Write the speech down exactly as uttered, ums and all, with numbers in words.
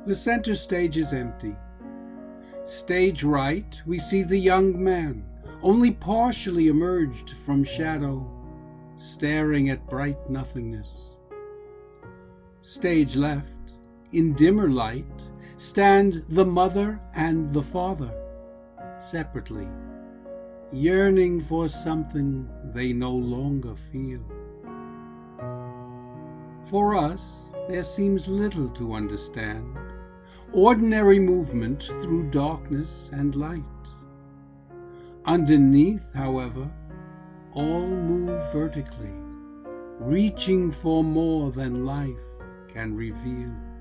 The center stage is empty. Stage right, we see the young man, only partially emerged from shadow, staring at bright nothingness. Stage left, in dimmer light, stand the mother and the father, separately, yearning for something they no longer feel. For us, there seems little to understand, ordinary movement through darkness and light. Underneath, however, all move vertically, reaching for more than life can reveal.